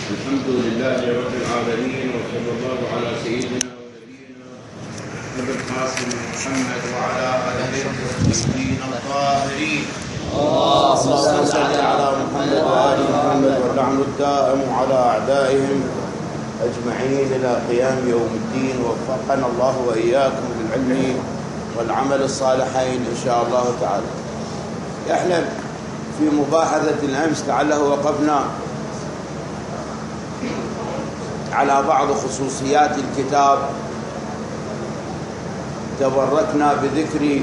الحمد لله رب العالمين، وصلى الله على سيدنا ونبينا أبي القاسم محمد وعلى آله الطيبين الطاهرين. اللهم صل على محمد وآل محمد، واللعن الدائم على أعدائهم أجمعين إلى قيام يوم الدين. وفقنا الله وإياكم للعلم والعمل الصالحين إن شاء الله تعالى. احنا في مباحثة الأمس لعله وقفنا على بعض خصوصيات الكتاب، تبركنا بذكر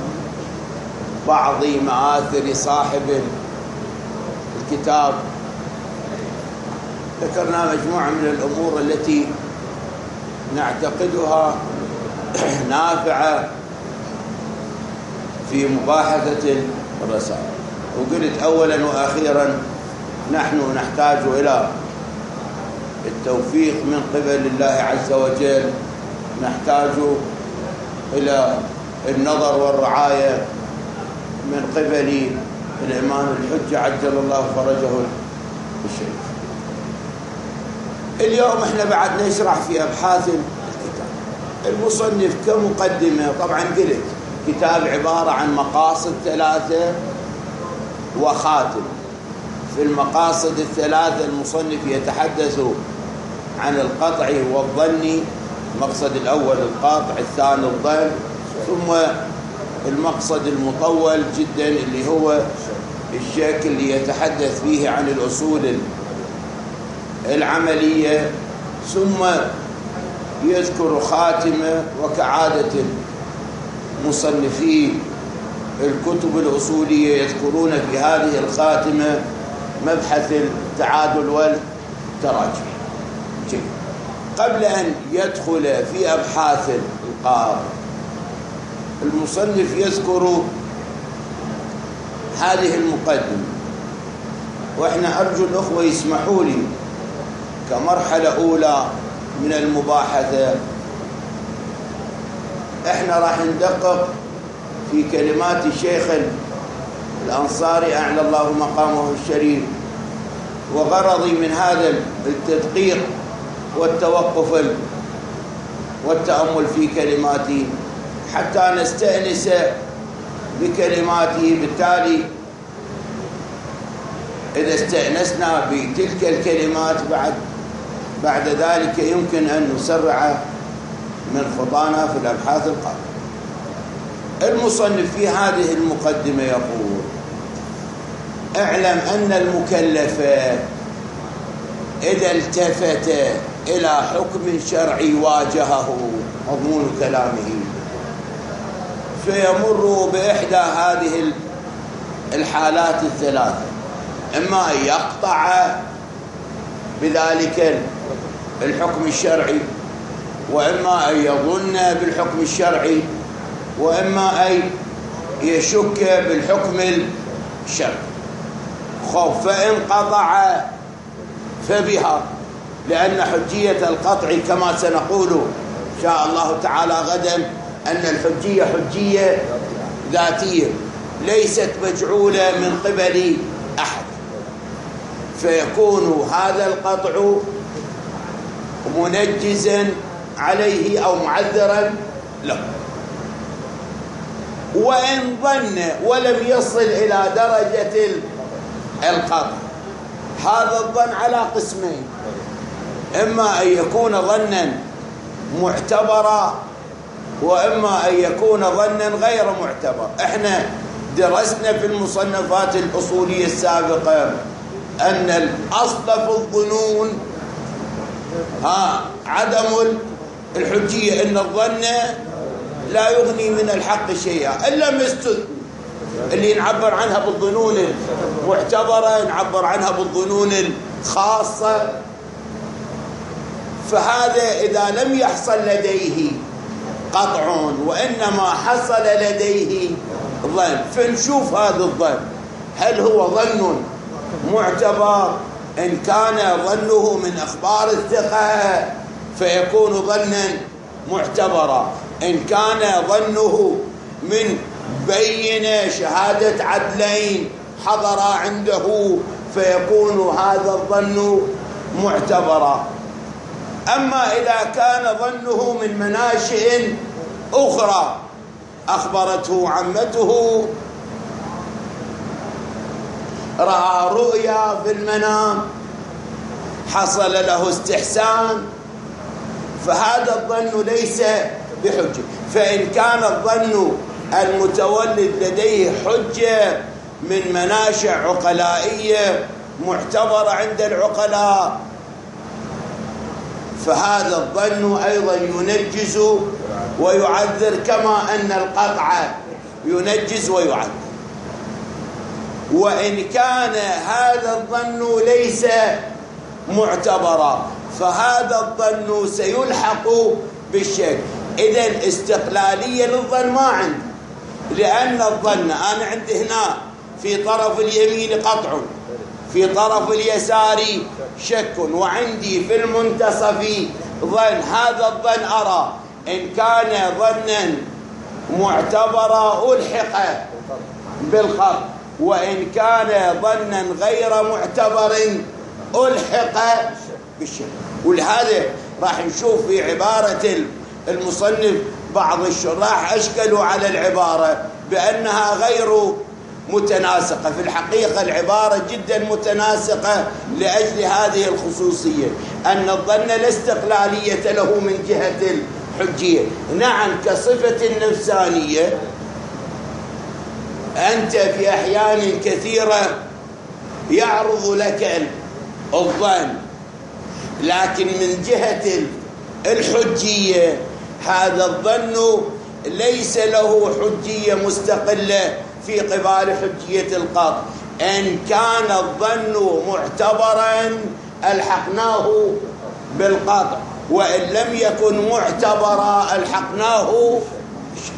بعض مآثر صاحب الكتاب، ذكرنا مجموعة من الأمور التي نعتقدها نافعة في مباحثة الرسائل. وقلت أولا وأخيرا نحن نحتاج إلى التوفيق من قبل الله عز وجل، نحتاج إلى النظر والرعاية من قبل الإمام الحجة عجل الله فرجه الشريف. اليوم احنا بعد نشرح في أبحاث الكتاب. المصنف كمقدمة طبعا قلت كتاب عبارة عن مقاصد 3 وخاتم. في المقاصد 3 المصنف يتحدث عن القطع والظن. المقصد الأول القطع، الثاني الظن، ثم المقصد المطول جدا اللي هو الشكل اللي يتحدث فيه عن الأصول العملية، ثم يذكر خاتمة. وكعادة مصنفي الكتب الأصولية يذكرون في هذه الخاتمة مبحث التعادل والتراجع. قبل أن يدخل في أبحاث القاء، المصنف يذكر هذه المقدمة، وإحنا أرجو الأخوة يسمحوا لي كمرحلة أولى من المباحثة إحنا راح ندقق في كلمات الشيخ الأنصاري أعلى الله مقامه الشريف. وغرضي من هذا التدقيق والتوقف والتأمل في كلماته حتى نستأنس بكلماته. بالتالي إذا استأنسنا بتلك الكلمات بعد ذلك يمكن أن نسرع من خطانا في الأبحاث القادمة. المصنف في هذه المقدمة يقول: اعلم أن المكلف إذا التفت إلى حكم شرعي واجهه مضمون كلامه، فيمر بإحدى هذه الحالات 3، إما أن يقطع بذلك الحكم الشرعي، وإما أن يظن بالحكم الشرعي، وإما أن يشك بالحكم الشرعي. فإن قطع فبها، لأن حجية القطع كما سنقول إن شاء الله تعالى غدا أن الحجية حجية ذاتية ليست مجعولة من قبل أحد، فيكون هذا القطع منجزا عليه أو معذرا له. وإن ظن ولم يصل إلى درجة القطع، هذا الظن على قسمين: إما أن يكون ظنا معتبرا، وإما أن يكون ظنا غير معتبر. احنا درسنا في المصنفات الأصولية السابقة أن الأصل في الظنون عدم الحجية، إن الظن لا يغني من الحق شيئا إلا ما استثنى. اللي نعبر عنها بالظنون المعتبرة نعبر عنها بالظنون الخاصة. فهذا إذا لم يحصل لديه قطع وإنما حصل لديه ظن، فنشوف هذا الظن هل هو ظن معتبر. إن كان ظنه من أخبار الثقة فيكون ظنا معتبرا، إن كان ظنه من بين شهادة عدلين حضر عنده فيكون هذا الظن معتبرة. أما إذا كان ظنه من مناشئ أخرى، أخبرته عمته، رأى رؤيا في المنام، حصل له استحسان، فهذا الظن ليس بحجة. فإن كان الظن المتولد لديه حجة من مناشئ عقلائية معتبرة عند العقلاء، فهذا الظن أيضا ينجز ويعذر، كما أن القطع ينجز ويعذر. وإن كان هذا الظن ليس معتبرا، فهذا الظن سيلحق بالشك. إذن استقلالية للظن ما عندي، لأن الظن أنا عندي هنا في طرف اليمين قطع، في طرف اليسار شك، وعندي في المنتصف ظن. هذا الظن أرى إن كان ظنا معتبرا ألحق بالخط، وإن كان ظنا غير معتبر ألحق بالشك. ولهذا راح نشوف في عبارة المصنف بعض الشراح أشكلوا على العبارة بأنها غير متناسقة. في الحقيقة العبارة جدا متناسقة لأجل هذه الخصوصية، أن الظن لا استقلالية له من جهة الحجية. نعم كصفة نفسانية أنت في أحيان كثيرة يعرض لك الظن، لكن من جهة الحجية هذا الظن ليس له حجية مستقلة في قبال حجية القطع. إن كان الظن معتبرا ألحقناه بالقطع، وإن لم يكن معتبرا ألحقناه بالشك.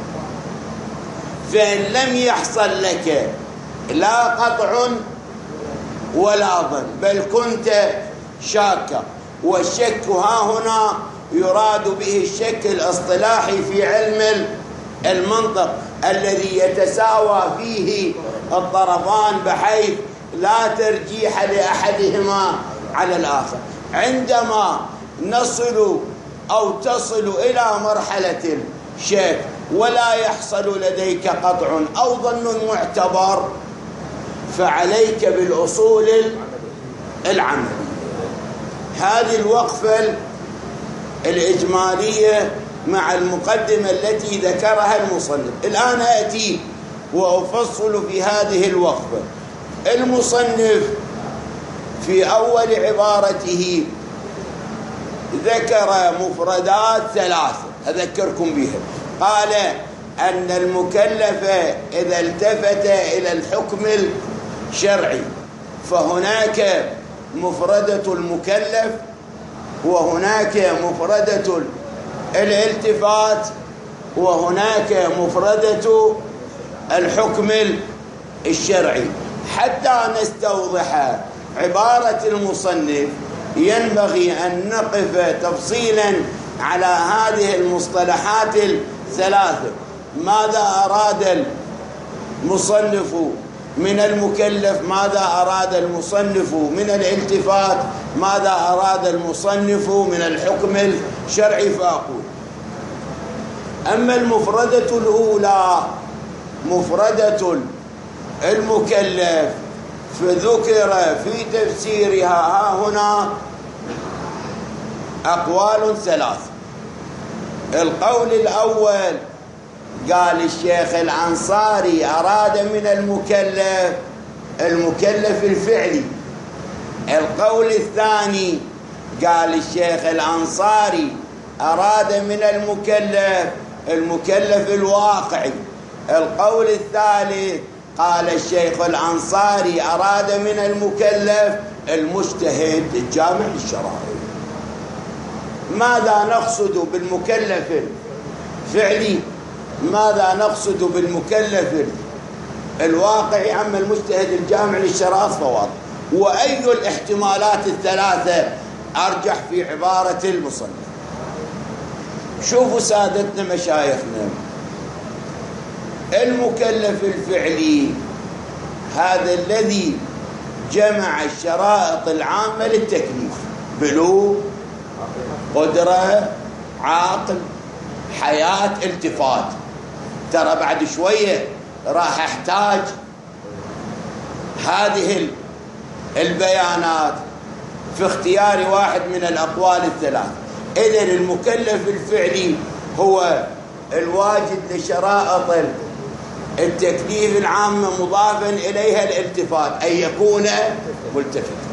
فإن لم يحصل لك لا قطع ولا ظن، بل كنت شاكا، والشك ها هنا يراد به الشك الاصطلاحي في علم المنطق الذي يتساوى فيه الطرفان بحيث لا ترجيح لأحدهما على الآخر. عندما نصل أو تصل إلى مرحلة الشك ولا يحصل لديك قطع أو ظن معتبر، فعليك بالأصول العملية. هذه الوقفة الإجمالية مع المقدمة التي ذكرها المصنف. الآن أتي وأفصل في هذه الوقفة. المصنف في أول عبارته ذكر مفردات ثلاثة أذكركم بها. قال أن المكلف إذا التفت إلى الحكم الشرعي فهناك مفردة المكلف، وهناك مفردة الالتفات، وهناك مفردة الحكم الشرعي. حتى نستوضح عبارة المصنف ينبغي أن نقف تفصيلا على هذه المصطلحات الثلاثة. ماذا أراد المصنف من المكلف؟ ماذا أراد المصنف من الالتفات؟ ماذا أراد المصنف من الحكم الشرعي؟ فأقول: أما المفردة الأولى مفردة المكلف فذكر في تفسيرها ها هنا أقوال ثلاث. القول الأول قال الشيخ الأنصاري أراد من المكلف الفعلي. القول الثاني قال الشيخ الأنصاري أراد من المكلف الواقعي. القول الثالث قال الشيخ الأنصاري أراد من المكلف المجتهد الجامع للشرائع. ماذا نقصد بالمكلف الفعلي؟ ماذا نقصد بالمكلف الواقعي؟ عما المجتهد الجامع للشرائع فواضح. وأي الاحتمالات الثلاثة أرجح في عبارة المصنف؟ شوفوا سادتنا مشايخنا، المكلف الفعلي هذا الذي جمع الشرائط العامة للتكليف: بلوغ، قدرة، عاقل، حياة، التفات. ترى بعد شوية راح احتاج هذه البيانات في اختيار واحد من الأقوال الثلاث. إذن المكلف الفعلي هو الواجد لشرائط التكليف العامة مضافا إليها الالتفات، أن يكون ملتفتا.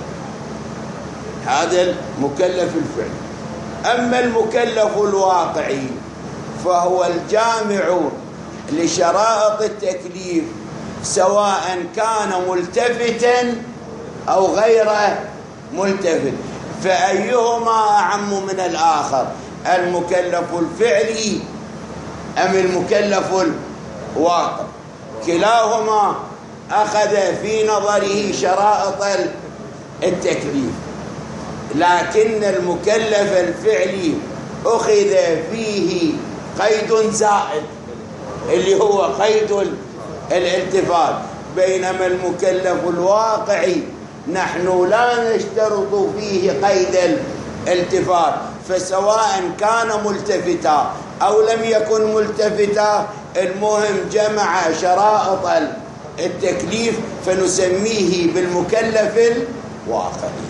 هذا المكلف الفعلي. أما المكلف الواقعي فهو الجامع لشرائط التكليف سواء كان ملتفتا أو غير ملتفت، فأيهما أعم من الآخر، المكلف الفعلي أم المكلف الواقع؟ كلاهما أخذ في نظره شرائط التكليف، لكن المكلف الفعلي أخذ فيه قيد زائد اللي هو قيد الالتفات، بينما المكلف الواقعي نحن لا نشترط فيه قيد الالتفات، فسواء كان ملتفتا أو لم يكن ملتفتا المهم جمع شرائط التكليف فنسميه بالمكلف الواقعي.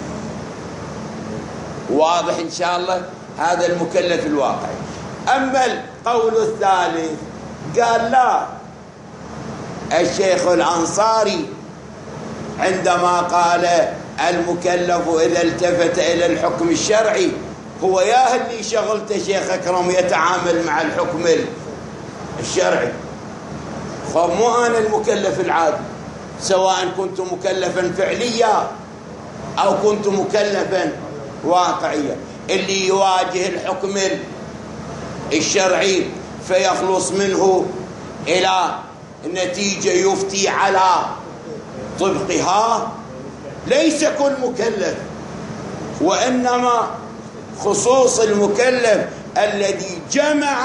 واضح إن شاء الله؟ هذا المكلف الواقعي. أما القول الثالث قال لا، الشيخ الأنصاري عندما قال المكلف إذا التفت إلى الحكم الشرعي هو يا اللي شغلته شيخ أكرم يتعامل مع الحكم الشرعي، فمو أنا المكلف العادي، سواء كنت مكلفا فعليا أو كنت مكلفا واقعيا. اللي يواجه الحكم الشرعي فيخلص منه إلى نتيجة يفتي على طبقها ليس كل مكلف، وإنما خصوص المكلف الذي جمع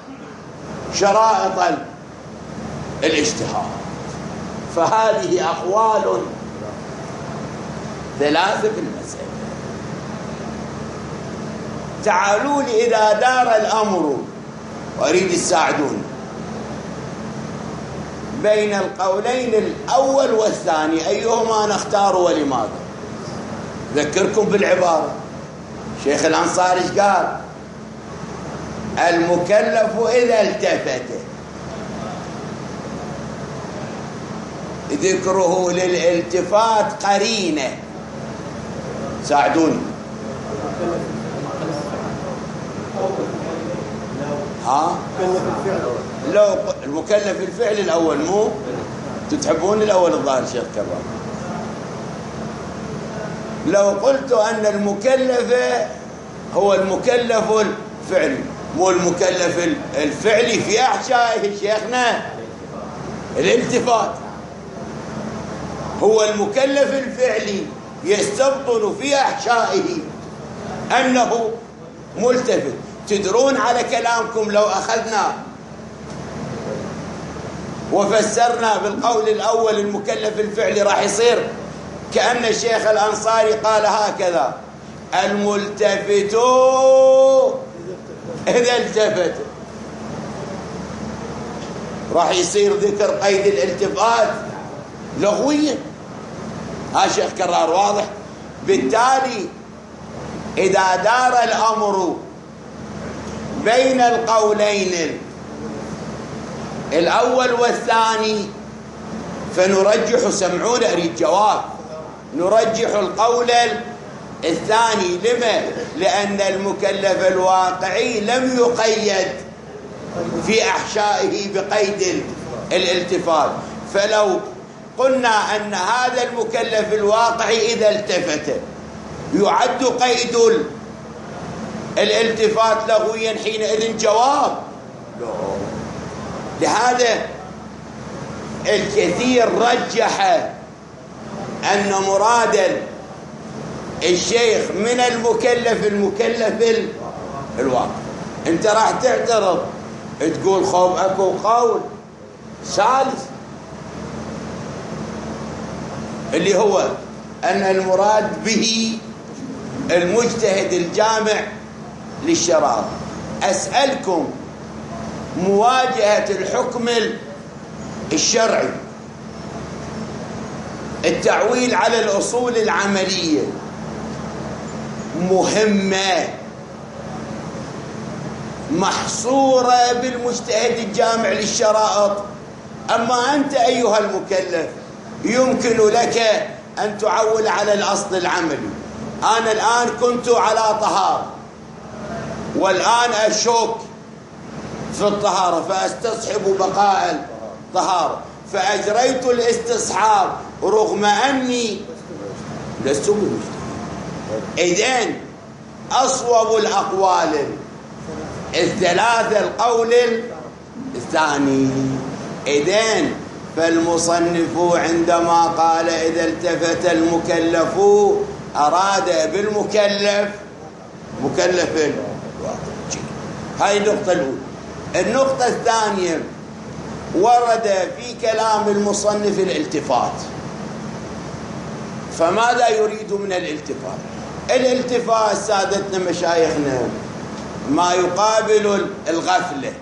شرائط الاجتهاد. فهذه أقوال ثلاثة في المسألة. تعالوا لي إذا دار الأمر وأريد تساعدوني بين القولين الأول والثاني أيهما نختار ولماذا؟ ذكركم بالعبارة شيخ الأنصاري ايش قال؟ المكلف إذا التفت، ذكره للالتفات قرينة. ساعدوني. ها؟ لو المكلف الفعل الأول، مو تتحبون الأول الظاهر شيخ كبار. لو قلت أن المكلف هو المكلف الفعلي، مو المكلف الفعلي في أحشائه شيخنا الالتفات، هو المكلف الفعلي يستبطن في أحشائه أنه ملتفت. تدرون على كلامكم لو أخذنا وفسرنا بالقول الأول المكلف الفعلي راح يصير كأن الشيخ الأنصاري قال هكذا: الملتفت إذا التفت، راح يصير ذكر قيد الالتفات لغويا. ها شيخ كرار واضح؟ بالتالي إذا دار الأمر بين القولين الأول والثاني فنرجح، سمعون أريد جواب، نرجح القول الثاني. لما؟ لأن المكلف الواقعي لم يقيد في أحشائه بقيد الالتفات، فلو قلنا أن هذا المكلف الواقعي إذا التفت يعد قيد الالتفات لغويا حينئذ جواب. لهذا الكثير رجح أن مراد الشيخ من المكلف الواقع. انت راح تعترض تقول خوف اكو قول ثالث، اللي هو أن المراد به المجتهد الجامع للشرائع. أسألكم، مواجهة الحكم الشرعي، التعويل على الأصول العملية مهمة محصورة بالمجتهد الجامع للشرائط. أما أنت أيها المكلف يمكن لك أن تعول على الأصل العملي. أنا الآن كنت على طهارة والآن أشك في الطهارة فأستصحب بقاء الطهارة، فأجريت الاستصحاب رغم أني لست بمجتهد. إذن أصوب الأقوال الثلاثة القول الثاني. إذن فالمصنف عندما قال إذا التفت المكلف أراد بالمكلف مكلف الواقع. هاي النقطة الأولى. النقطة الثانية، ورد في كلام المصنف الالتفات. فماذا يريد من الالتفات؟ الالتفات سادتنا مشايخنا ما يقابل الغفلة،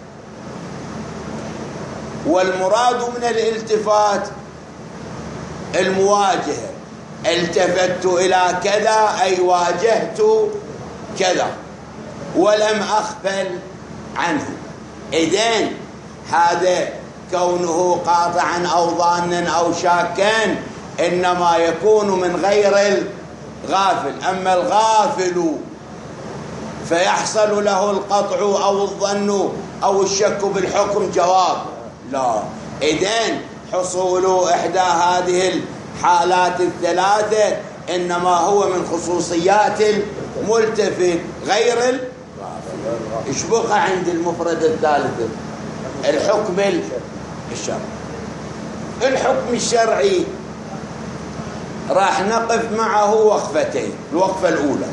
والمراد من الالتفات المواجهة. التفت إلى كذا أي واجهت كذا ولم أغفل عنه. إذن هذا كونه قاطعا أو ظانا أو شاكا إنما يكون من غير الغافل. أما الغافل فيحصل له القطع أو الظن أو الشك بالحكم، جواب لا. إذن حصول إحدى هذه الحالات الثلاثة إنما هو من خصوصيات الملتفت غير الغافل. إيش بقى عند المفرد الثالث؟ الحكم الشرعي. الحكم الشرعي راح نقف معه وقفتين. الوقفة الأولى،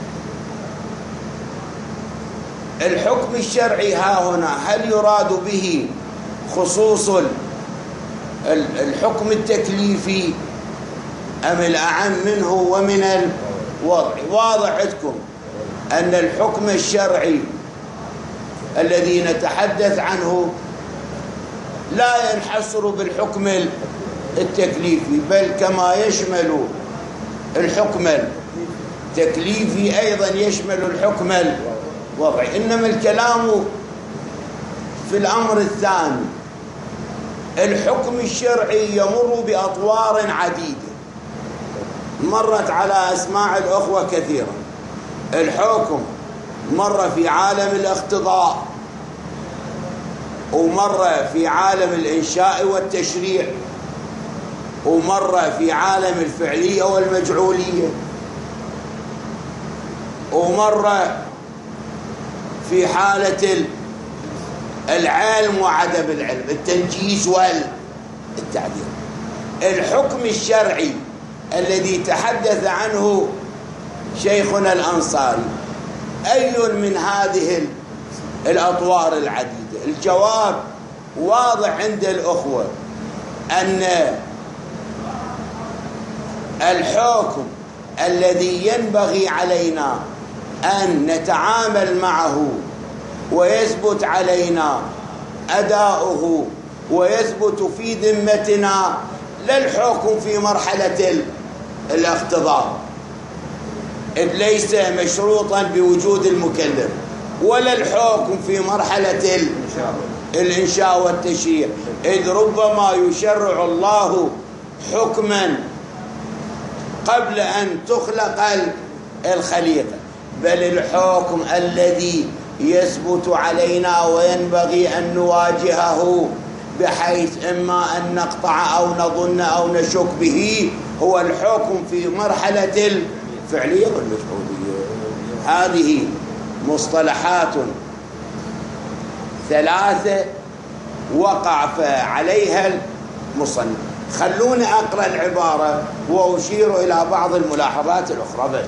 الحكم الشرعي ها هنا هل يراد به خصوص الحكم التكليفي أم الأعم منه ومن الوضع؟ واضح عندكم أن الحكم الشرعي الذي نتحدث عنه لا ينحصر بالحكم التكليفي، بل كما يشمل الحكم التكليفي أيضا يشمل الحكم الوضعي. إنما الكلام في الأمر الثاني. الحكم الشرعي يمر بأطوار عديدة مرت على أسماع الأخوة كثيرا. الحكم مر في عالم الاقتضاء، ومر في عالم الإنشاء والتشريع، ومر في عالم الفعلية والمجعولية، ومر في حالة العلم وعدم العلم، التنجيز والتعديل. الحكم الشرعي الذي تحدث عنه شيخنا الأنصاري أي من هذه الأطوار العديدة؟ الجواب واضح عند الأخوة أن الحكم الذي ينبغي علينا أن نتعامل معه ويثبت علينا أداؤه ويثبت في ذمتنا لا الحكم في مرحلة الاقتضاء، إذ ليس مشروطا بوجود المكلف، ولا الحكم في مرحلة الإنشاء والتشريع، إذ ربما يشرع الله حكما قبل أن تخلق الخليقة، بل الحكم الذي يثبت علينا وينبغي أن نواجهه بحيث إما أن نقطع أو نظن أو نشك به هو الحكم في مرحلة الفعلية والمفعولية. هذه مصطلحات ثلاثة وقع عليها المصنف. خلوني أقرأ العبارة وأشير إلى بعض الملاحظات الأخرى.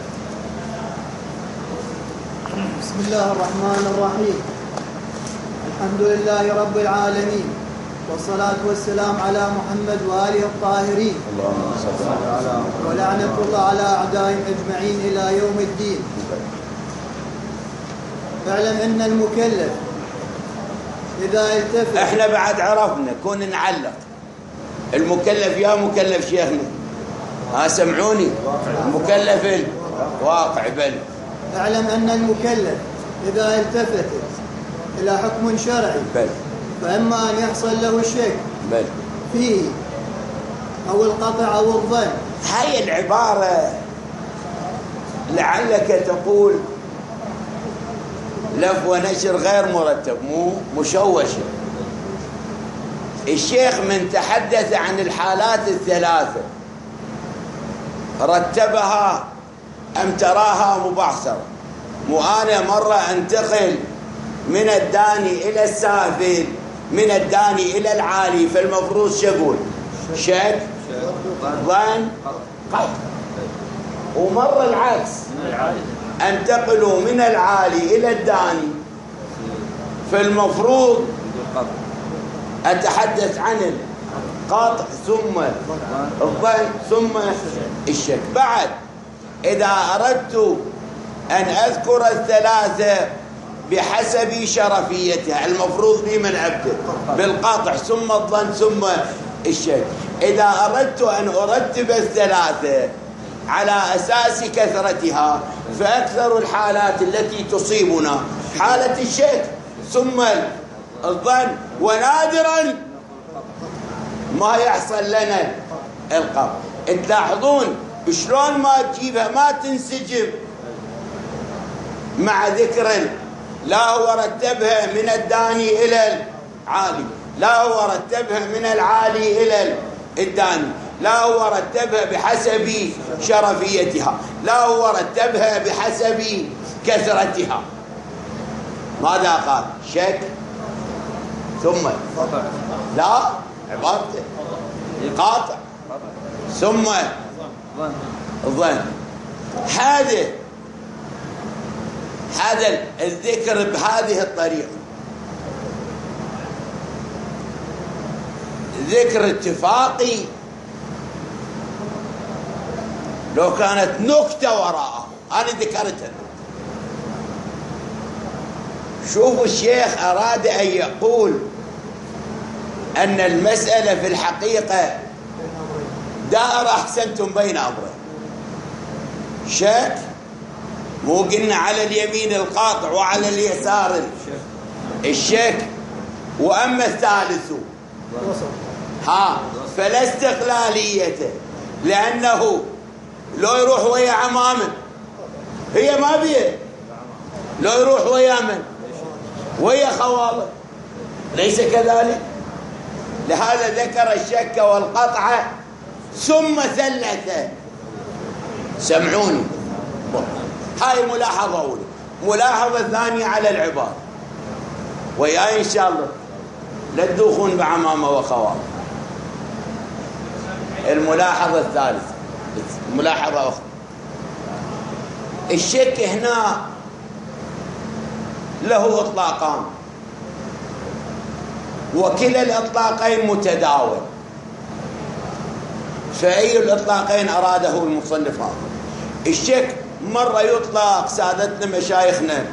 بسم الله الرحمن الرحيم. الحمد لله رب العالمين، والصلاة والسلام على محمد وآله الطاهرين. اللهم صل على محمد. ولعنة الله على أعدائهم أجمعين إلى يوم الدين. اعلم أن المكلف إذا التفت. احنا بعد عرفنا كون نعلق المكلف يا مكلف شيخنا، ها سمعوني، المكلف الواقع بل. اعلم أن المكلف إذا التفت إلى حكم شرعي بل فإما أن يحصل له الشك بل فيه أو القطع أو الظن. هاي العبارة لعلك تقول لف ونشر غير مرتب، مو مشوشة. الشيخ من تحدث عن الحالات الثلاثة رتبها أم تراها مبعثرة؟ مو أنا مرة أنتقل من الداني إلى السافل، من الداني إلى العالي، فالمفروض شقول شك ظن قطع. ومرة العكس، انتقلوا من العالي إلى الداني، فالمفروض أتحدث عن القطع ثم الظن ثم الشك. بعد إذا أردت أن أذكر الثلاثة بحسب شرفيتها المفروض بمن أبدأ؟ بالقطع ثم الظن ثم الشك. إذا أردت أن أرتب الثلاثة على أساس كثرتها فأكثر الحالات التي تصيبنا حالة الشك ثم الظن، ونادرا ما يحصل لنا القطع. تلاحظون شلون ما تجيبها ما تنسجم مع ذكر لا هو رتبها من الداني إلى العالي، لا هو رتبها من العالي إلى الداني، لا هو رتبها بحسب شرفيتها، لا هو رتبها بحسب كثرتها. ماذا قال؟ شك ثم لا عبارته قاطع ثم الظن. هذا الذكر بهذه الطريقة ذكر اتفاقي لو كانت نكتة وراءه. أنا ذكرتها. شوفوا الشيخ أراد أن يقول أن المسألة في الحقيقة دائرة أحسنتم بين أمرين. شك، مو قلنا على اليمين القاطع وعلى اليسار الشك، وأما الثالث فلا استقلالية، لأنه لو يروح ويا عمامه هي ما بيه، لو يروح ويا من؟ ويا خواله، ليس كذلك. لهذا ذكر الشك والقطع ثم ثلث. سمعوني، هاي ملاحظة أولى. ملاحظة ثانية على العبارة وياي إن شاء الله لا تدوخون بعمامة وخواله. الملاحظة الثالثة، ملاحظة أخرى. الشك هنا له إطلاقان، وكلا الإطلاقين متداول، فأي الإطلاقين أراده المصنف هذا؟ الشك مرة يطلق سادتنا مشايخنا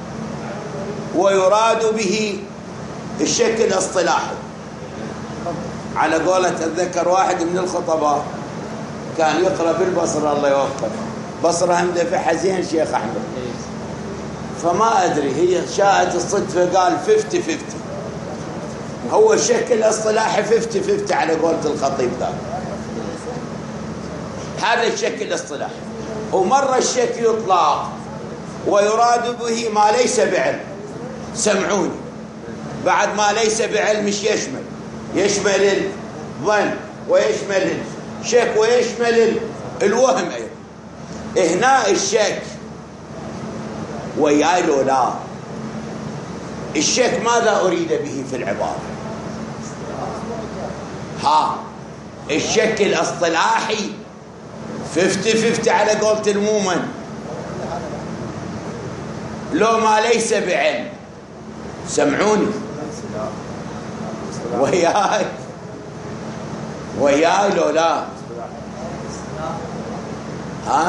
ويراد به الشك الاصطلاحي. على قولة أتذكر واحد من الخطباء كان يقرأ بالبصرة، الله يوفقه، بصرة مدفعها زين شيخ أحمد، فما أدري هي شاءت الصدفة قال 50-50. هو الشك الاصطلاحي 50-50 على قولة الخطيب ذاك. هذا الشك الاصطلاحي. ومرة الشك يطلق ويراد به ما ليس بعلم. سمعوني، بعد ما ليس بعلم مش يشمل الظن ويشمل الشك ويشمل الوهم أيضا. هنا الشك وياي لو لا، الشك ماذا أريد به في العبارة؟ الشك الاصطلاحي 50-50 على قولة المومن، لو ما ليس بعلم. سمعوني، وياي لو لا؟ ها؟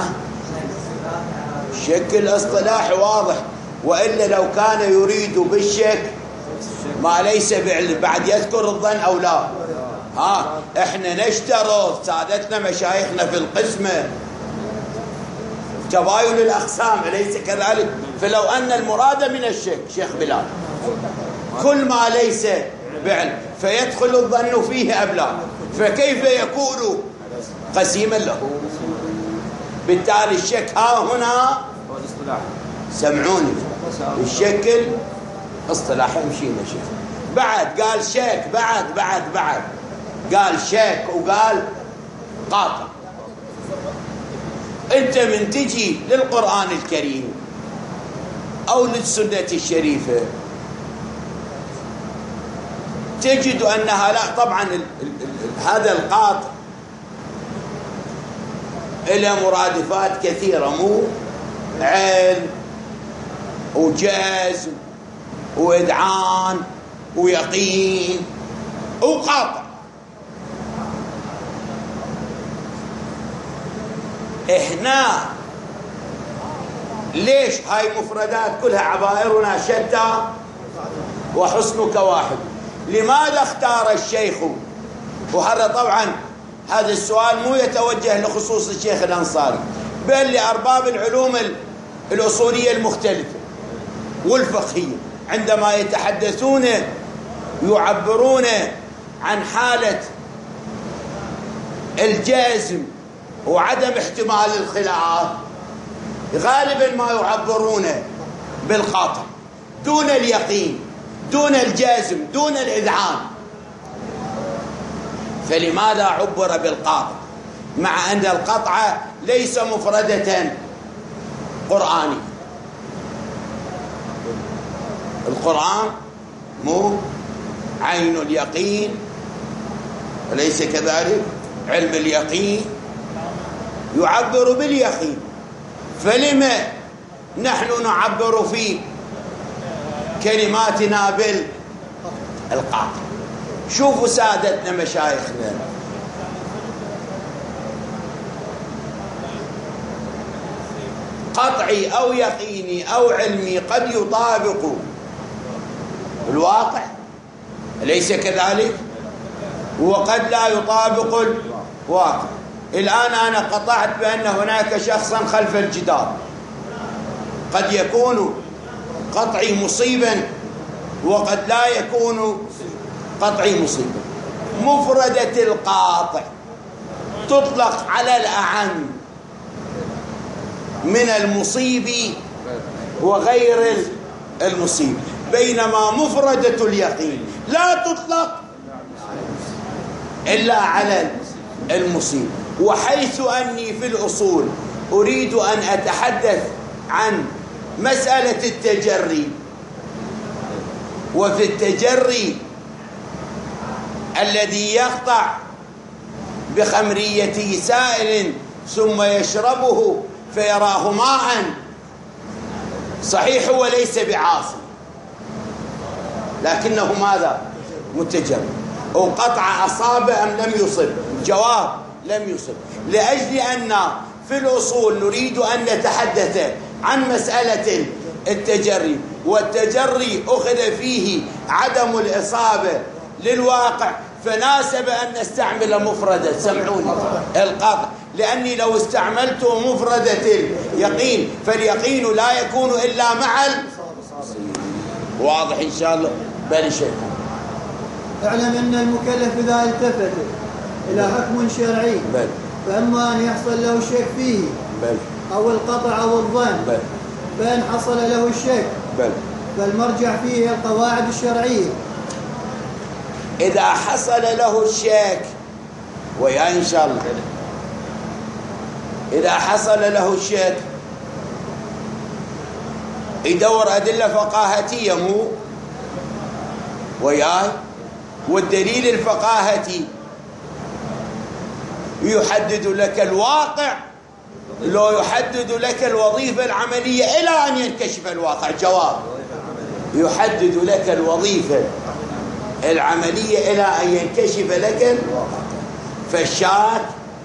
شكل اصطلاحي واضح، وإلا لو كان يريد بالشك ما ليس بعد يذكر الظن أو لا. احنا نشترط سادتنا مشايخنا في القسمة تباين الأقسام، أليس كذلك؟ فلو أن المراد من الشك شيخ بلال كل ما ليس بعلم فيدخل الظن فيه أبلا، فكيف يكون قسيما له؟ بالتالي الشك هنا سمعوني الشكل اصطلاح يمشينا شيخ. بعد قال شك، بعد قال شك وقال قاطع. انت من تجي للقرآن الكريم او للسنة الشريفة تجد انها لا، طبعا هذا القاطع إلى مرادفات كثيرة، مو علم وجزم وإذعان ويقين وقاطع. إحنا ليش هاي مفردات كلها عبائرنا شتى وحسنك واحد؟ لماذا اختار الشيخ؟ وهذا طبعا هذا السؤال مو يتوجه لخصوص الشيخ الأنصاري بل لأرباب العلوم الأصولية المختلفة والفقهية، عندما يتحدثون يعبرون عن حالة الجازم وعدم احتمال الخلاف غالبا ما يعبرون بالقاطع دون اليقين، دون الجازم، دون الإذعان. فلماذا عبر بالقاطع مع أن القطع ليس مفردة قرآني؟ القرآن مو عين اليقين أليس كذلك؟ علم اليقين يعبر باليقين، فلما نحن نعبر في كلماتنا بالقاطع؟ شوفوا سادتنا مشايخنا قطعي أو يقيني أو علمي قد يطابق الواقع أليس كذلك؟ وقد لا يطابق الواقع. الآن أنا قطعت بأن هناك شخصا خلف الجدار، قد يكون قطعي مصيبا وقد لا يكون قطعي مصيبا. مفردة القاطع تطلق على الأعم من المصيب وغير المصيب، بينما مفردة اليقين لا تطلق إلا على المصيب. وحيث أني في الأصول أريد أن أتحدث عن مسألة التجري، وفي التجري الذي يقطع بخمرية سائل ثم يشربه فيراه ماء، صحيح هو ليس بعاصي لكنه ماذا؟ متجري. وقطع أصاب أم لم يصب؟ جواب لم يصب، لأجل أن في الأصول نريد أن نتحدث عن مسألة التجري، والتجري أخذ فيه عدم الإصابة للواقع، فناسب أن نستعمل مفردة سمعوني القطع، لأني لو استعملت مفردة اليقين فاليقين لا يكون إلا مع واضح إن شاء الله. بل شيء اعلم أن المكلف إذا التفت إلى حكم شرعي فإما أن يحصل له الشك فيه أو القطع أو الظن، فإن حصل له الشك فالمرجع فيه القواعد الشرعية. إذا حصل له الشك ويا إن شاء الله، إذا حصل له الشك يدور أدلة فقاهتية مو وياي، والدليل الفقاهتي يحدد لك الواقع، لو يحدد لك الوظيفة العملية إلى أن ينكشف الواقع. جواب يحدد لك الوظيفة العملية إلى أن ينكشف لك الواقع. فالشاك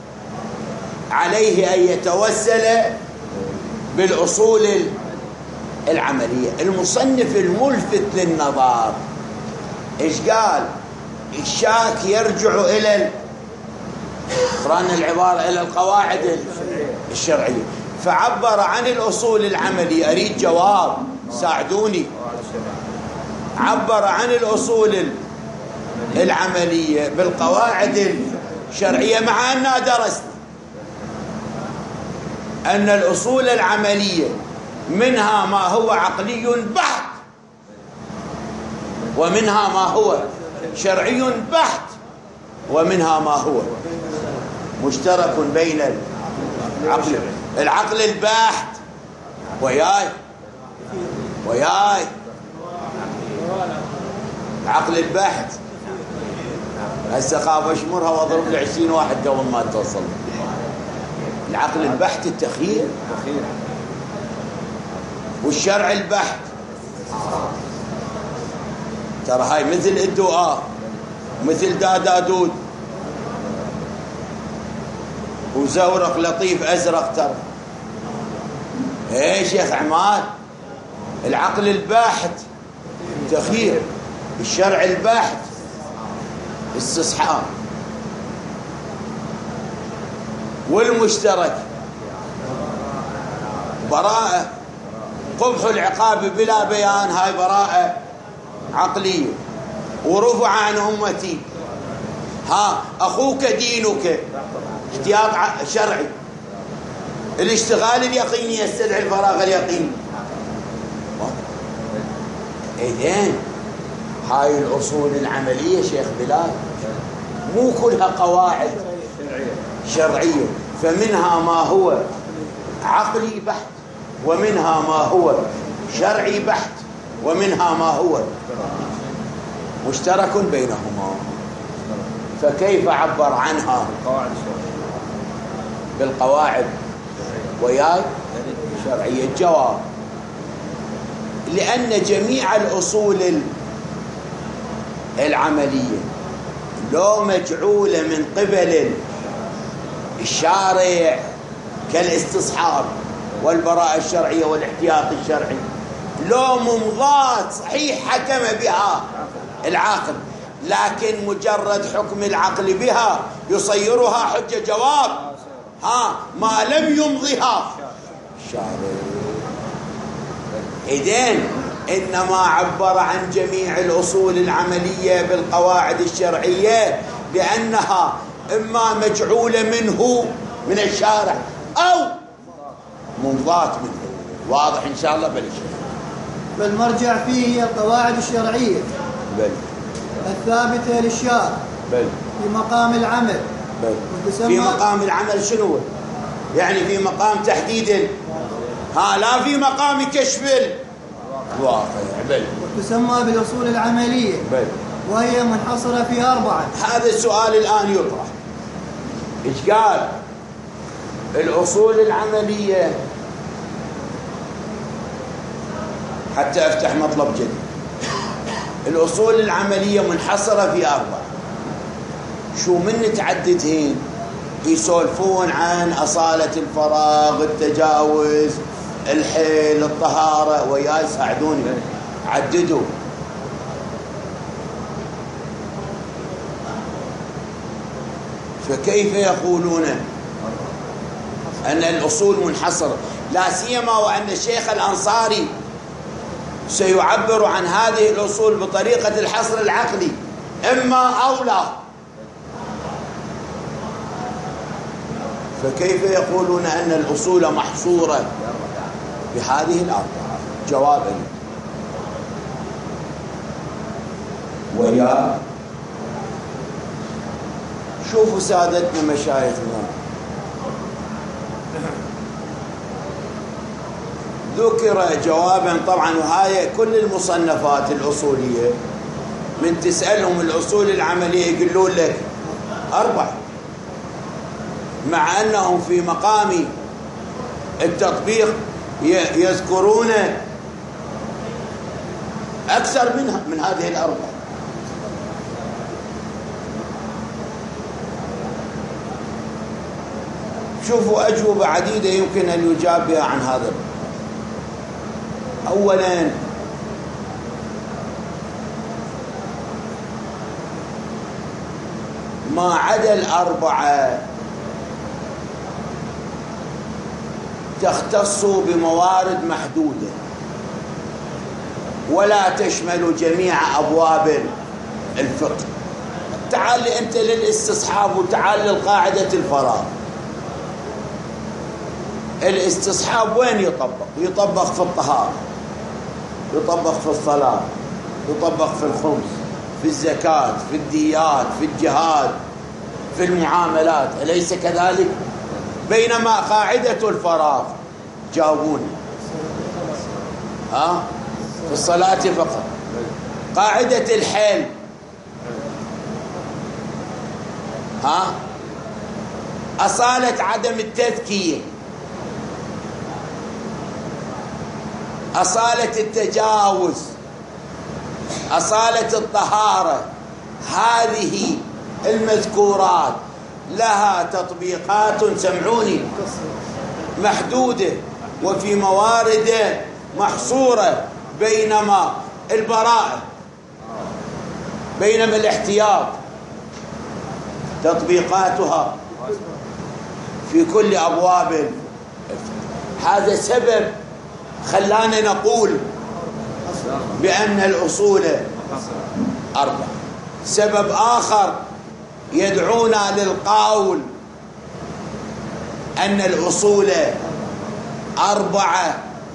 عليه أن يتوسل بالأصول العملية. المصنف الملفت للنظر إيش قال؟ الشاك يرجع إلى قرأنا العبارة إلى القواعد الشرعية، فعبر عن الأصول العملية. أريد جواب، ساعدوني. عبر عن الأصول العملية بالقواعد الشرعية، مع أننا درسنا أن الأصول العملية منها ما هو عقلي بحت، ومنها ما هو شرعي بحت، ومنها ما هو مشترك بين العقل الباحت وياي العقل الباحت. هسه خاف اشمرها واضرب لي 20 واحد قبل ما توصل. العقل البحت التخيير، والشرع البحت. ترى هاي مثل الدعاء، مثل دادود وزورق لطيف ازرق. ترى ايش يا اخ عماد؟ العقل الباحت تخيير، الشرع الباحت استصحاب، والمشترك براءة. قبح العقاب بلا بيان، هاي براءة عقلية. ورفع عن أمتي، أخوك دينك، احتياط شرعي. الاشتغال اليقيني يستدعي الفراغ اليقيني. إذن هاي الأصول العملية شيخ بلال مو كلها قواعد شرعية، فمنها ما هو عقلي بحت، ومنها ما هو شرعي بحت، ومنها ما هو مشترك بينهما. فكيف عبر عنها بالقواعد وياي شرعية؟ الجواب: لأن جميع الأصول العملية لو مجعولة من قبل الشارع كالاستصحاب والبراءة الشرعية والاحتياط الشرعي، لو ممضات صحيح حكم بها العاقل، لكن مجرد حكم العقل بها يصيرها حجة. جواب: ما لم يمضها الشارع. إذن إنما عبر عن جميع الأصول العملية بالقواعد الشرعية لأنها إما مجعولة منه من الشارع أو ممضات منه. واضح إن شاء الله؟ بلش. فالمرجع فيه هي القواعد الشرعية الثابتة للشارع في مقام العمل. في مقام العمل شنو؟ يعني في مقام تحديد لا في مقام كشف الواقع. وتسمى بالأصول العملية، وهي منحصرة في 4. هذا السؤال الآن يطرح. إيش قال؟ الأصول العملية، حتى أفتح مطلب جديد. الأصول العملية منحصرة في 4. شو من تعددهن يسولفون عن أصالة الفراغ، التجاوز، الحيل، الطهارة. وياي ساعدوني عددوا. فكيف يقولون أن الأصول منحصرة؟ لا سيما وأن الشيخ الأنصاري سيعبر عن هذه الأصول بطريقة الحصر العقلي، إما أو لا. فكيف يقولون أن الأصول محصورة بهذه 4؟ جوابا: ويا شوفوا سادتنا مشايخنا، ذكر جوابا طبعا، وهاي كل المصنفات الأصولية من تسألهم الأصول العملية يقولون لك 4، مع أنهم في مقام التطبيق يذكرون أكثر من هذه 4. شوفوا أجوبة عديدة يمكن أن يجاب بها عن هذا. أولا ما عدا الأربعة تختص بموارد محدودة ولا تشمل جميع أبواب الفقه. تعال أنت للاستصحاب وتعال للقاعدة الفراغ. الاستصحاب وين يطبق؟ يطبق في الطهارة، يطبق في الصلاة، يطبق في الخمس، في الزكاة، في الديات، في الجهاد، في المعاملات، أليس كذلك؟ بينما قاعدة الفراغ جاوبوني في الصلاة فقط. قاعدة الحيل أصالة عدم التذكير، أصالة التجاوز، أصالة الطهارة، هذه المذكورات لها تطبيقات سمعوني محدودة وفي موارد محصورة. بينما البراءة، بينما الاحتياط تطبيقاتها في كل أبواب. هذا سبب خلانا نقول بأن الأصول 4. سبب آخر يدعونا للقول أن الأصول 4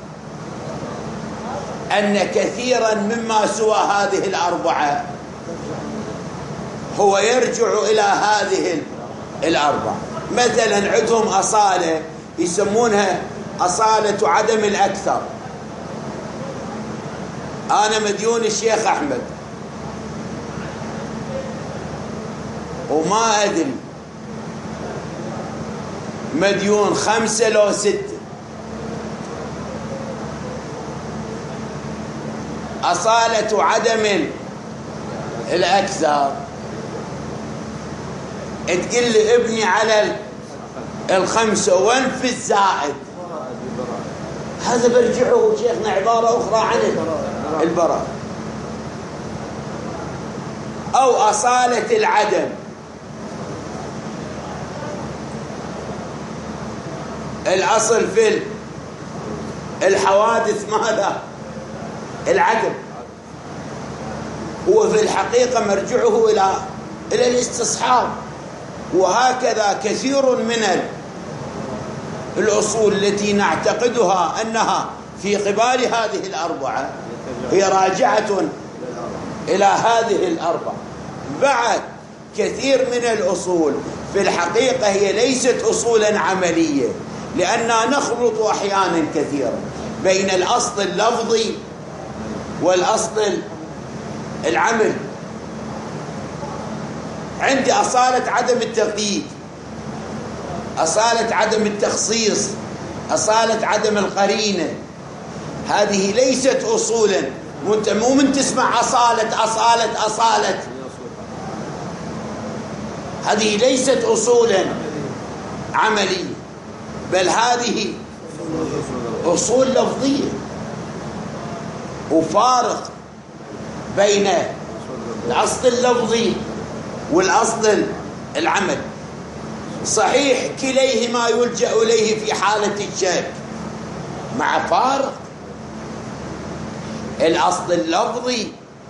أن كثيرا مما سوى هذه 4 هو يرجع إلى هذه 4. مثلا عندهم أصالة يسمونها أصالة عدم الأكثر. أنا مديون الشيخ أحمد وما أدري مديون 5 لو 6. أصالة عدم الأكثر تقول لي ابني على 5 وانفي الزائد. هذا برجعه شيخنا عبارة أخرى عن البراء. أو أصالة العدم، الأصل في الحوادث ماذا؟ العدم. هو في الحقيقة مرجعه إلى الاستصحاب. وهكذا كثير من الأصول التي نعتقدها أنها في قبال هذه 4 هي راجعة إلى هذه 4. بعد كثير من الأصول في الحقيقة هي ليست أصولا عملية، لأننا نخلط أحيانا كثيرا بين الأصل اللفظي والأصل العمل. عندي أصالة عدم التقييد، أصالة عدم التخصيص، أصالة عدم القرينة. هذه ليست أصولا. مو من تسمع أصالة هذه ليست أصولا عملية، بل هذه أصول لفظية. وفارق بين الأصل اللفظي والأصل العمل. صحيح كليهما يلجأ إليه في حالة الشك، مع فارق. الأصل اللفظي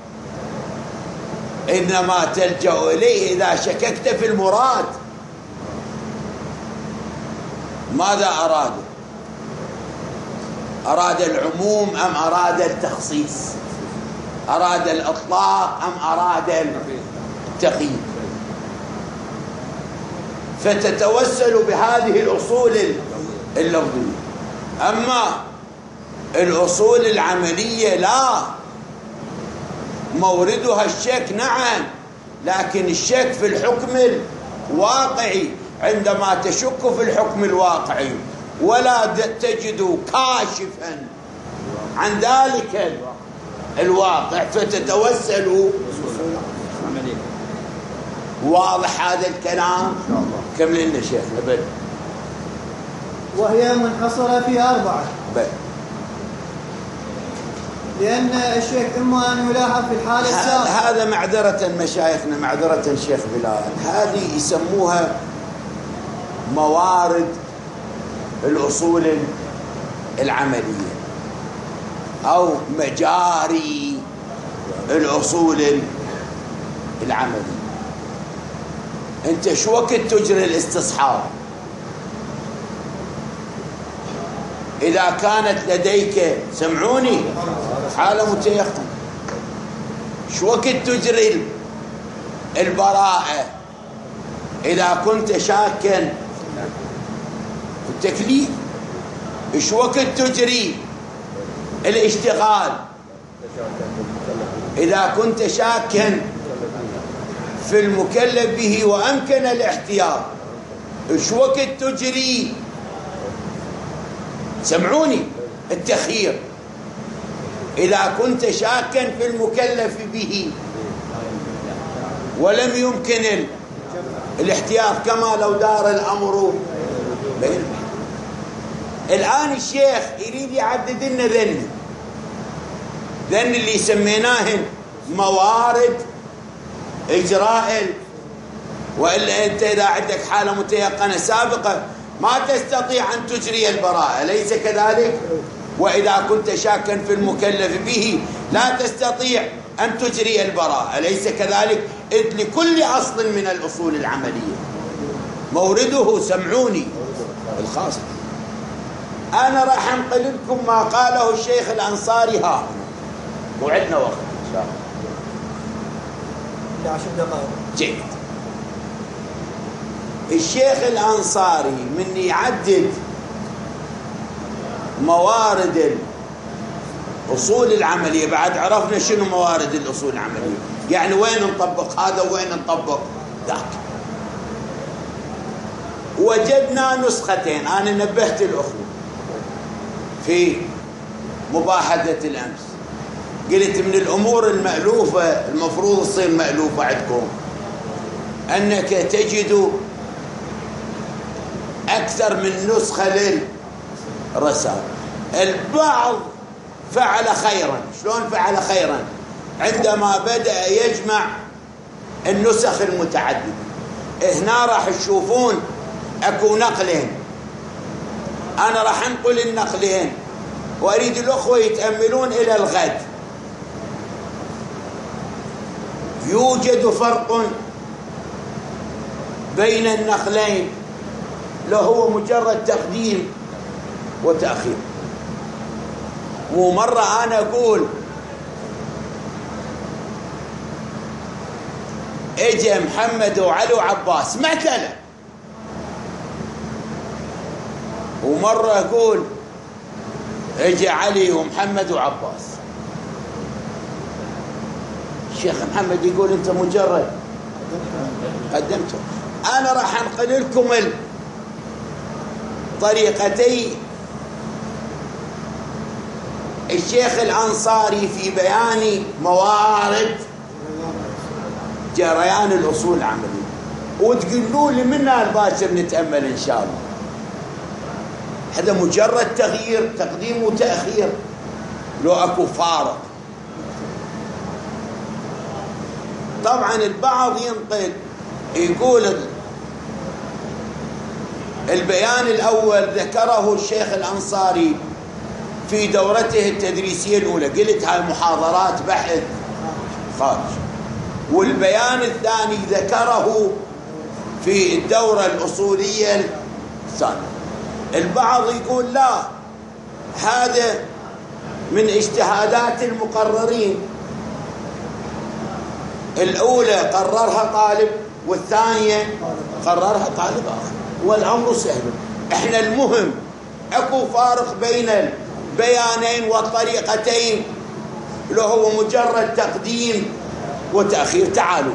إنما تلجأ إليه إذا شككت في المراد. ماذا أراد؟ أراد العموم أم أراد التخصيص؟ أراد الإطلاق أم أراد التقييد؟ فتتوسل بهذه الأصول اللفظية. أما الأصول العملية لا، موردها الشك نعم، لكن الشك في الحكم الواقعي. عندما تشك في الحكم الواقعي ولا تجد كاشفا عن ذلك الواقع فتتوسل. واضح هذا الكلام؟ كمل لنا شيخنا. وهي منحصرة في 4. لأن الشيخ إما أن يلاحظ في الحالة السابقة. هذا معذرة مشايخنا، معذرة الشيخ بلال، هذه يسموها موارد الأصول العملية أو مجاري الأصول العملية. أنت شو وقت تجري الاستصحاب؟ إذا كانت لديك، سمعوني حالة متيقن، شو وقت تجري البراءة؟ إذا كنت شاكا في التكليف. شو وقت تجري الاشتغال؟ إذا كنت شاكا في المكلف به وأمكن الاحتياط. شو وقت تجري، سمعوني، التخيير؟ إذا كنت شاكا في المكلف به ولم يمكن الاحتياط، كما لو دار الأمر بين. الآن الشيخ يريد يعدد لنا ذن اللي سميناه موارد إجراء. وإلا أنت إذا عندك حالة متيقنة سابقة ما تستطيع أن تجري البراءة، أليس كذلك؟ وإذا كنت شاكا في المكلف به لا تستطيع أن تجري البراءة، أليس كذلك؟ إذ لكل أصل من الأصول العملية مورده، سمعوني، الخاص. أنا راح أنقل لكم ما قاله الشيخ الأنصاري ها، وعدنا وقت إن شاء الله 10 دقائق. جيد. الشيخ الأنصاري من يعدد موارد الأصول العملية، بعد عرفنا شنو موارد الأصول العملية، يعني وين نطبق هذا وين نطبق ذاك. وجدنا نسختين، أنا نبهت الأخوة في مباحثة الأمس، قلت من الأمور المألوفة المفروض تصير مألوفة عندكم أنك تجد أكثر من نسخة للرسائل. البعض فعل خيرا. شلون فعل خيرا؟ عندما بدأ يجمع النسخ المتعددة. هنا راح تشوفون أكو نقلين، أنا راح أنقل النقلين وأريد الأخوة يتأملون إلى الغد. يوجد فرق بين النقلين، له هو مجرد تقديم وتأخير. ومرة أنا أقول اجى محمد وعلي وعباس معتلة، ومرة أقول اجى علي ومحمد وعباس. الشيخ محمد يقول أنت مجرد قدمته. أنا راح أنقل لكم طريقتي الشيخ الأنصاري في بيان موارد جريان الأصول العملية، وتقولوا لي منها الباشر نتأمل إن شاء الله. هذا مجرد تغيير، تقديم وتأخير، لو أكو فارق. طبعا البعض ينقل يقول البيان الأول ذكره الشيخ الأنصاري في دورته التدريسية الأولى، قلت هاي محاضرات بحث خارج. والبيان الثاني ذكره في الدورة الأصولية الثانية. البعض يقول لا، هذا من اجتهادات المقررين، الأولى قررها طالب والثانية قررها طالب آخر، والأمر سهل. احنا المهم اكو فارق بين البيانين والطريقتين، لو هو مجرد تقديم وتأخير. تعالوا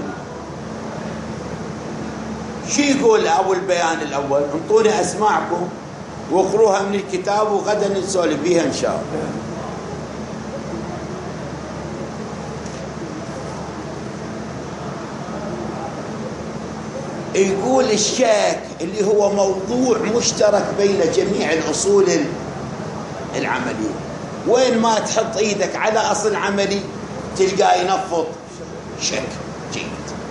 شو يقول أبو البيان الأول؟ انطوني أسماعكم واقروها من الكتاب وغدا نسولف بيها إن شاء الله. يقول الشك اللي هو موضوع مشترك بين جميع الأصول العملية، وين ما تحط ايدك على أصل عملي تلقاه ينفض شك. جيد.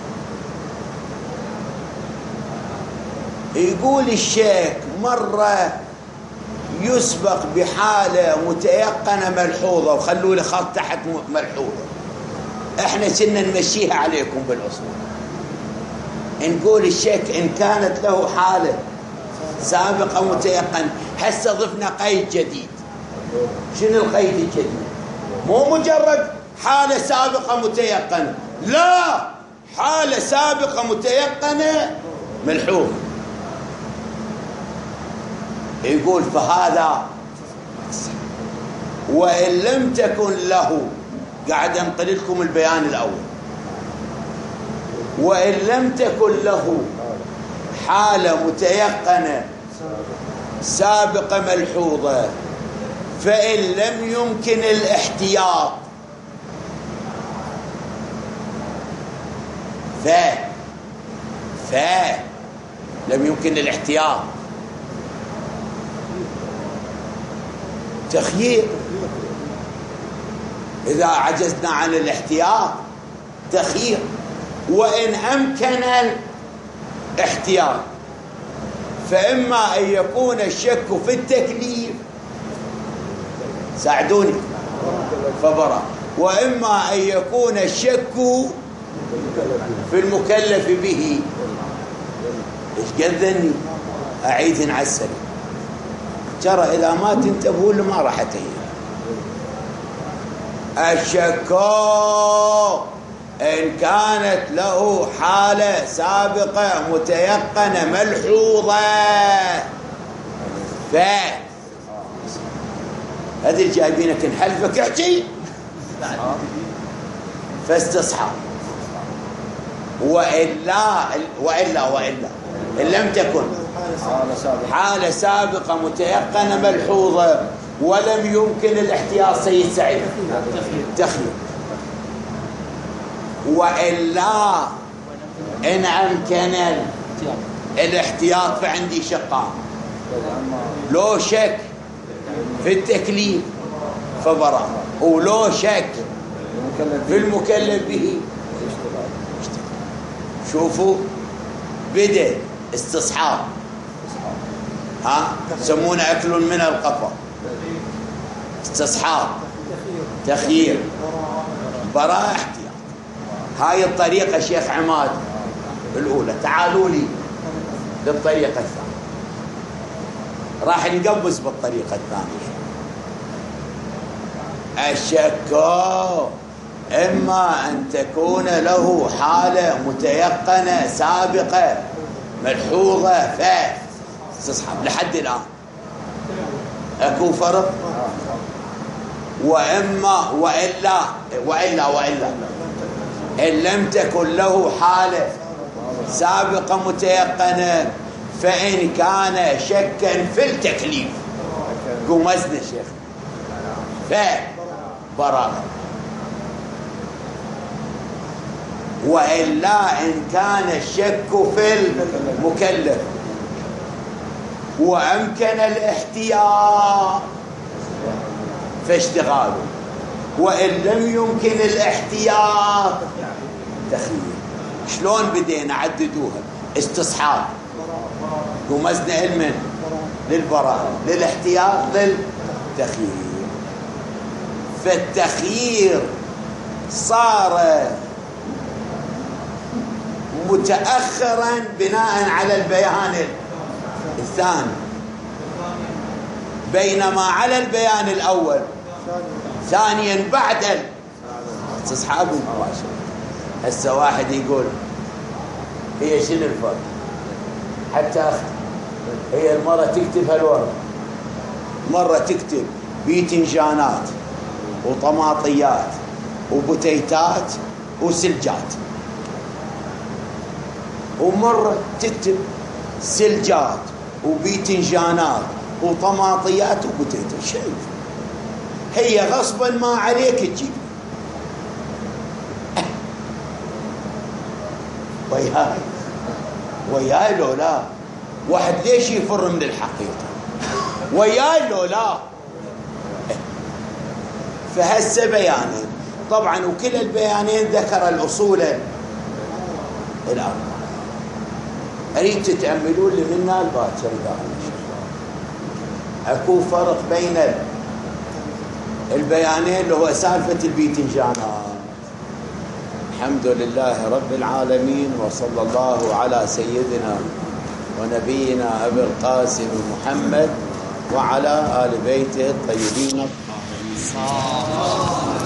يقول الشك مرة يسبق بحالة متيقنة ملحوظة، وخلوا لي خط تحت ملحوظة، احنا كنا نمشيها عليكم بالأصول. نقول الشك إن كانت له حالة سابقة متيقن. هسه ضفنا قيد جديد. شنو القيد الجديد؟ مو مجرد حالة سابقة متيقنة، لا، حالة سابقة متيقنة ملحوظة. يقول فهذا وإن لم تكن له، قاعد أنقل لكم البيان الأول، وإن لم تكن له حالة متيقنة سابقة ملحوظة، فإن لم يمكن الاحتياط لم يمكن الاحتياط تخيير. إذا عجزنا عن الاحتياط تخيير. وإن أمكن الاحتياط فإما أن يكون الشك في التكليف، ساعدوني، فبرا، وإما أن يكون الشك في المكلف به. إيش قذني أعيد عسل، ترى إذا ما تنتبهوا له ما راح أتهيأ. الشك إن كانت له حالة سابقة متيقنة ملحوظة، هذه الجايبينك نحلفك احكي فاستصحى. وإلا إن لم تكن حالة سابقة متيقنة ملحوظة ولم يمكن الاحتياط، سيد سعيد، تخيل. وإلا إن أمكن الاحتياط فعندي شقان، لو شك في التكليف فبراء، ولو شك في المكلف به. شوفوا بدأ استصحاب، يسمونه أكل من القفا، استصحاب، تخيير، براء، احتياط. هاي الطريقة شيخ عماد الأولى. تعالوا لي للطريقة الثانية، راح نقبس بالطريقة الثانية. الشك إما أن تكون له حالة متيقنة سابقة ملحوظة فاستصحاب. لحد الآن أكو فرق. وإما وإلا إن لم تكن له حالة سابقة متيقنة، فإن كان شكا في التكليف، قمزنا شيخ، فبراءة. وإلا إن كان الشك في المكلف وأمكن الاحتياط فاشتغاله، وإن لم يمكن الاحتياط تخيل. شلون بدينا عددوها؟ استصحاب، ومزنا علما للبراءة، للاحتياط، للتخيير. فالتخيير صار متأخرا بناء على البيان الثاني، بينما على البيان الأول ثانيا بعد استصحاب المباشر. هسه واحد يقول هي شنو الفرق؟ حتى هي المرة تكتب هالورق، مرة تكتب بيتنجانات وطماطيات وبتيتات وسلجات، ومرة تكتب سلجات وبيتنجانات وطماطيات وبتيتات. شايف؟ هي غصبا ما عليك تجيب. وياي وياي لو لا؟ واحد ليش يفر من الحقيقة؟ وياي لو لا؟ فهسه بيانين طبعا، وكل البيانين ذكر الأصول الأربعة. أريد تتأملون لي منا الباكر أكو فرق بين البيانين اللي هو سالفة البيتنجانات. الحمد لله رب العالمين، وصلى الله على سيدنا ونبينا أبي القاسم محمد وعلى آل بيته الطيبين الطاهرين.